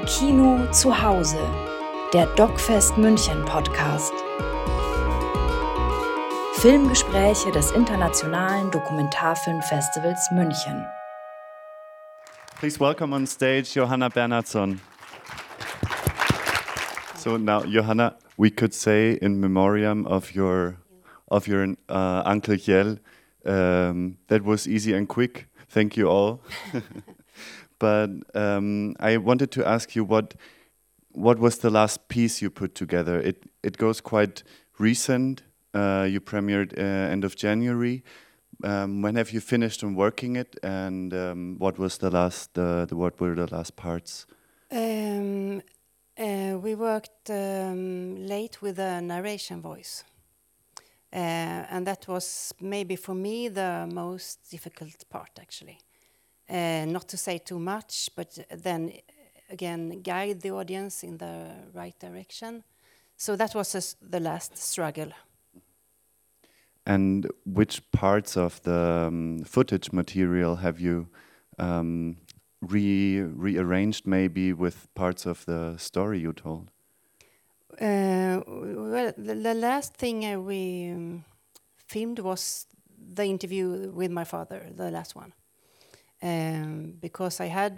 Kino zu Hause, der DocFest München Podcast. Filmgespräche des Internationalen Dokumentarfilmfestivals München. Please welcome on stage Johanna Bernhardsson. So now, Johanna, we could say in memoriam of your Uncle Jell, that was easy and quick. Thank you all. But I wanted to ask you what was the last piece you put together? It goes quite recent. You premiered end of January. When have you finished on working it, and what was what were the last parts? We worked late with a narration voice, and that was maybe for me the most difficult part, actually. Not to say too much, but then again guide the audience in the right direction. So that was the last struggle. And which parts of the footage material have you rearranged, maybe with parts of the story you told? Well, the last thing we filmed was the interview with my father, the last one. Because I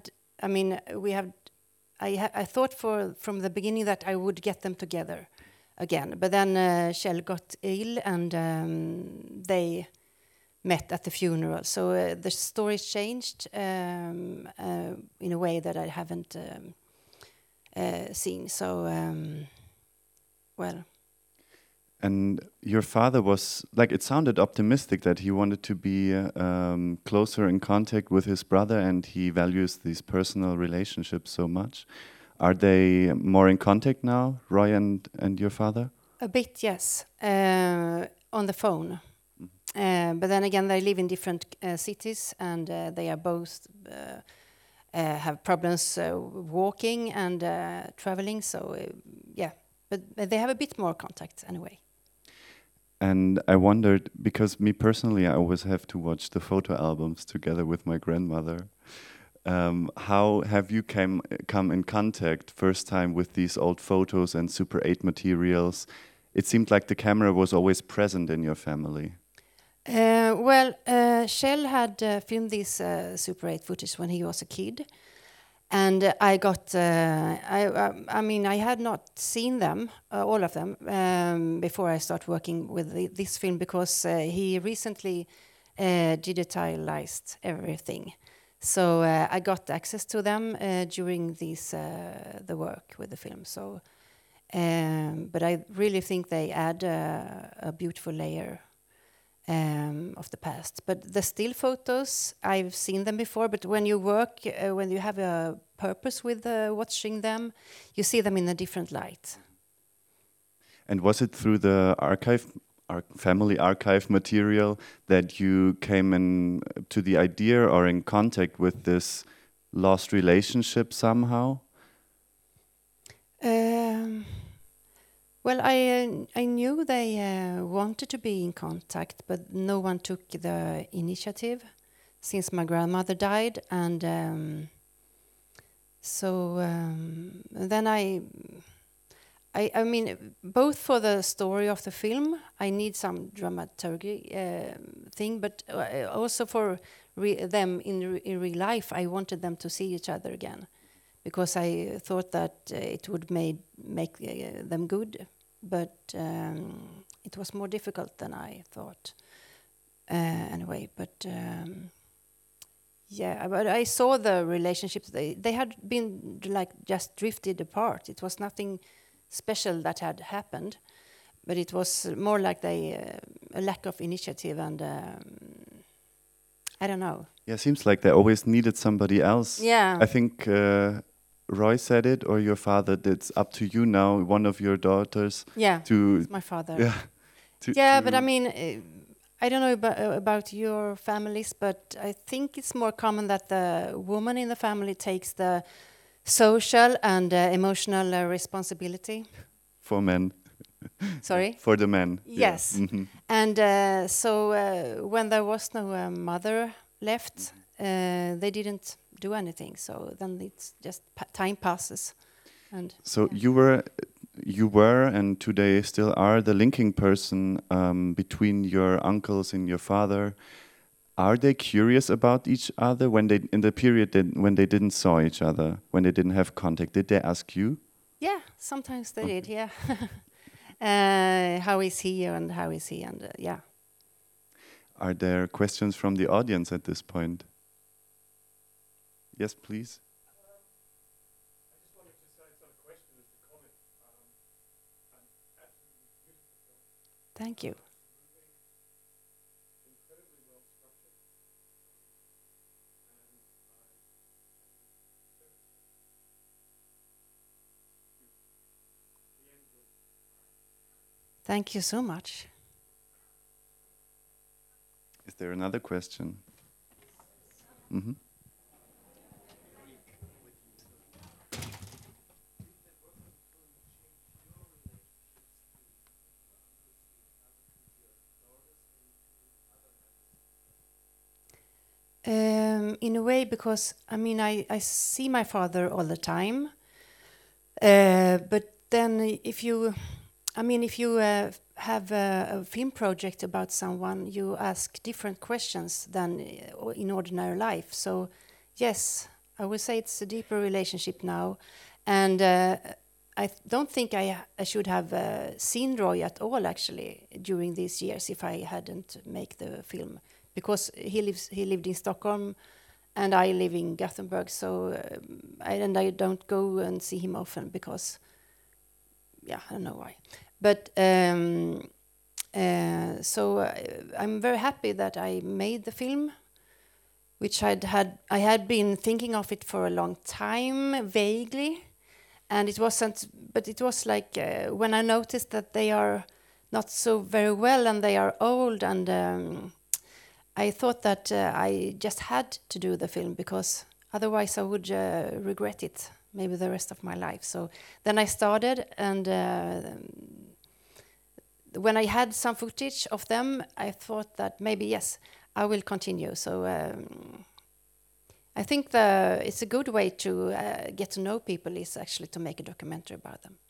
thought from the beginning that I would get them together again, but then Kjell got ill and they met at the funeral. So the story changed in a way that I haven't seen. So, well. And your father was, like, it sounded optimistic that he wanted to be closer in contact with his brother, and he values these personal relationships so much. Are they more in contact now, Roy and your father? A bit, yes, on the phone. But then again, they live in different cities, and they are both have problems walking and traveling. So, yeah, but they have a bit more contact anyway. And I wondered, because me personally, I always have to watch the photo albums together with my grandmother. How have you come in contact first time with these old photos and Super 8 materials? It seemed like the camera was always present in your family. Kjell had filmed this Super 8 footage when he was a kid. And I got, I had not seen them, all of them, before I started working with this film, because he recently digitalized everything. So I got access to them during the work with the film. So, but I really think they add a beautiful layer of the past. But the still photos, I've seen them before, but when you work, when you have a purpose with watching them, you see them in a different light. And was it through the family archive material that you came in to the idea or in contact with this lost relationship somehow? Well, I knew they wanted to be in contact, but no one took the initiative since my grandmother died, and then I mean, both for the story of the film, I need some dramaturgy thing, but also for them in real life, I wanted them to see each other again, because I thought that it would make them good. But it was more difficult than I thought. Anyway, but yeah, but I saw the relationships. They had been like just drifted apart. It was nothing special that had happened, but it was more like a lack of initiative, and I don't know. Yeah, seems like they always needed somebody else. Yeah, I think Roy said it, or your father did. It's up to you now, one of your daughters. Yeah, to it's my father. Yeah. But I mean, I don't know about your families, but I think it's more common that the woman in the family takes the social and emotional responsibility. For men. Sorry? For the men. Yes. Yeah. Mm-hmm. And so when there was no mother left, they didn't do anything. So then it's just time passes, and So you were, and today still are, the linking person between your uncles and your father. Are they curious about each other when they, in the period when they didn't saw each other, when they didn't have contact? Did they ask you? yeah, sometimes they did. Yeah, how is he and how is he and yeah. Are there questions from the audience at this point? Yes, please. I just wanted to say it's not a question, it's a comment. An absolutely beautiful film. Thank you. Moving, incredibly well structured, and I the end was Thank you so much. Is there another question? Mm-hmm. In a way, because I mean, I see my father all the time, but then if you have a film project about someone, you ask different questions than in ordinary life. So, yes, I would say it's a deeper relationship now, and I don't think I should have seen Roy at all actually during these years if I hadn't made the film, because he lived in Stockholm, and I live in Gothenburg. So I don't go and see him often because, yeah, I don't know why. But I'm very happy that I made the film, which I had been thinking of it for a long time, vaguely, and it wasn't. But it was like when I noticed that they are not so very well and they are old, and I thought that I just had to do the film because otherwise I would regret it maybe the rest of my life. So then I started, and when I had some footage of them, I thought that maybe, yes, I will continue. So I think it's a good way to get to know people is actually to make a documentary about them.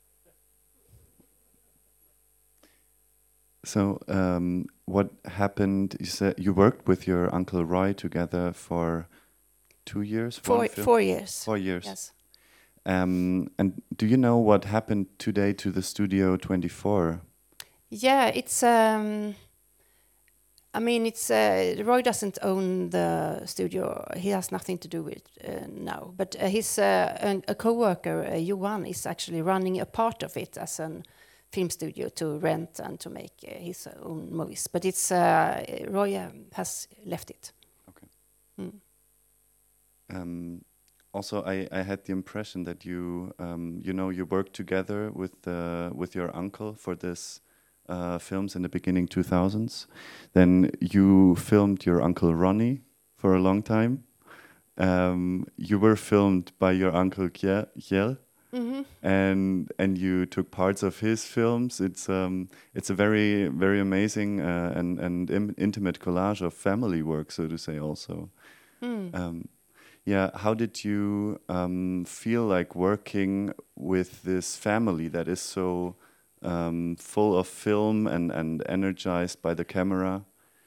So what happened, you said you worked with your Uncle Roy together for 2 years? 4 years. 4 years. Yes. And do you know what happened today to the Studio 24? Yeah, it's. I mean, it's. Roy doesn't own the studio. He has nothing to do with it now. But a co-worker, Johan, is actually running a part of it as a film studio to rent and to make his own movies. But it's Roy has left it. Okay. Mm. Also, I had the impression that you you worked together with your uncle for this films in the beginning 2000s. Then you filmed your Uncle Ronnie for a long time. You were filmed by your Uncle Kjell. Mm-hmm. And you took parts of his films. It's a very, very amazing and intimate collage of family work, so to say. Also, yeah. How did you feel like working with this family that is so full of film and energized by the camera?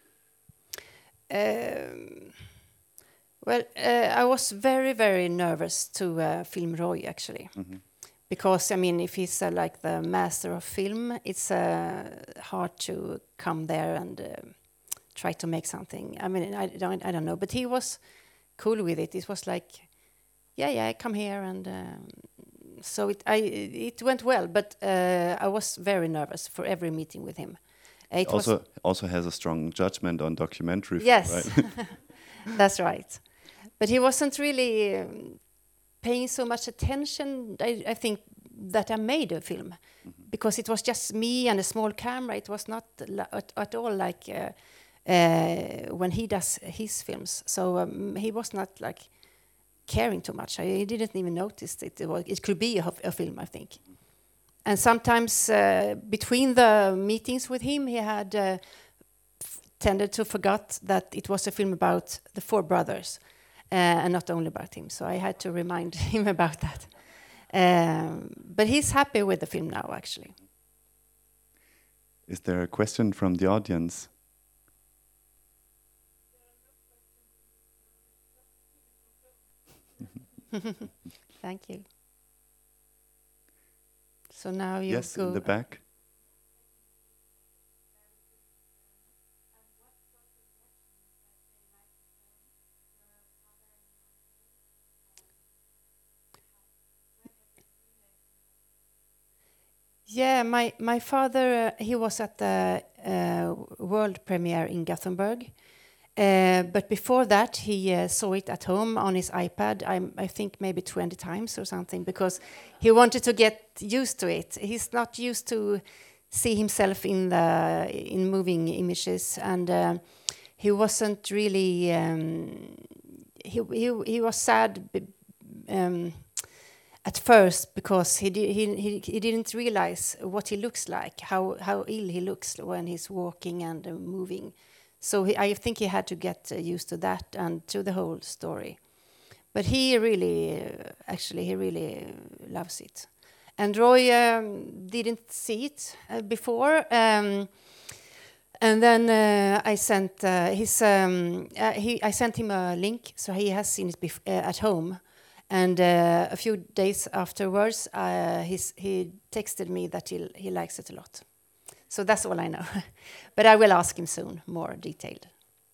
Well, I was very, very nervous to film Roy, actually. Mm-hmm. Because, I mean, if he's like the master of film, it's hard to come there and try to make something. I mean, I don't know. But he was cool with it. It was like, yeah, come here. And so it went well. But I was very nervous for every meeting with him. It also has a strong judgment on documentary film, yes, right? That's right. But he wasn't really paying so much attention. I think that I made a film because it was just me and a small camera. It was not at all like when he does his films. So he was not like caring too much. I didn't even notice it. It could be a film, I think. And sometimes between the meetings with him, he had tended to forget that it was a film about the four brothers. and not only about him. So I had to remind him about that. But he's happy with the film now, actually. Is there a question from the audience? Thank you. So now you Yes, go. in the back. Yeah, my father, he was at the world premiere in Gothenburg. But before that, he saw it at home on his iPad, I think maybe 20 times or something, because he wanted to get used to it. He's not used to see himself in moving images, and he wasn't really. He was sad at first because he didn't realize what he looks like, how ill he looks when he's walking and moving. So I think he had to get used to that and to the whole story. But he really, he really loves it. And Roy didn't see it before. And then I sent I sent him a link, so he has seen it at home. And a few days afterwards, he texted me that he likes it a lot. So that's all I know. But I will ask him soon, more detailed.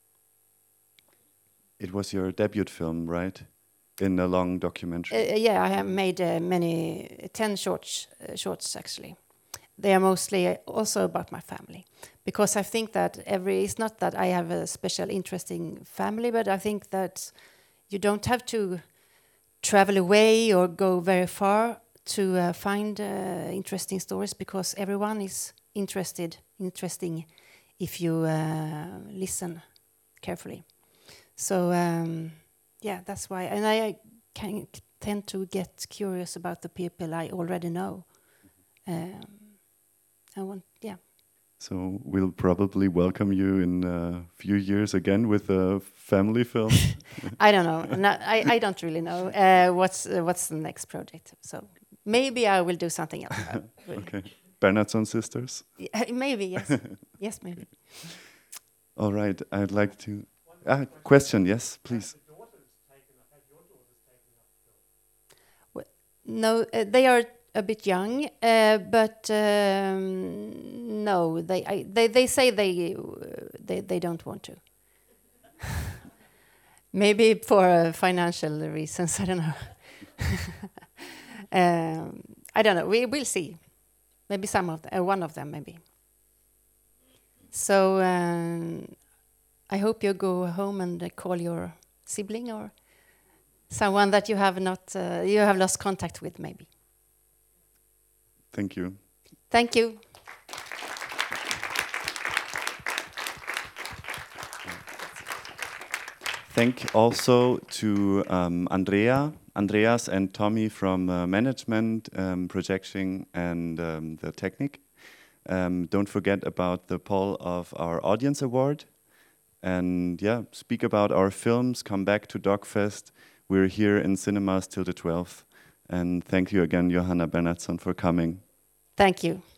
It was your debut film, right? In a long documentary. Yeah, I have made 10 shorts actually. They are mostly also about my family. Because I think that it's not that I have a special interesting family, but I think that you don't have to travel away or go very far to find interesting stories, because everyone is interesting if you listen carefully. So yeah, that's why. And I tend to get curious about the people I already know. Yeah. So we'll probably welcome you in a few years again with a family film. I don't know. I don't really know what's the next project. So maybe I will do something else. Okay. Bernhardsson Sisters? Yeah, maybe, yes. Yes, maybe. All right. I'd like to... question, yes, please. No, they are a bit young, but no, they say they don't want to. Maybe for financial reasons, I don't know. I don't know. We'll see. Maybe one of them, maybe. So I hope you go home and call your sibling or someone that you have lost contact with, maybe. Thank you. Thank you. Thank also to Andreas and Tommy from management, projection, and the technique. Don't forget about the poll of our audience award. And yeah, speak about our films, come back to DocFest. We're here in cinemas till the 12th. And thank you again, Johanna Bernhardsson, for coming. Thank you.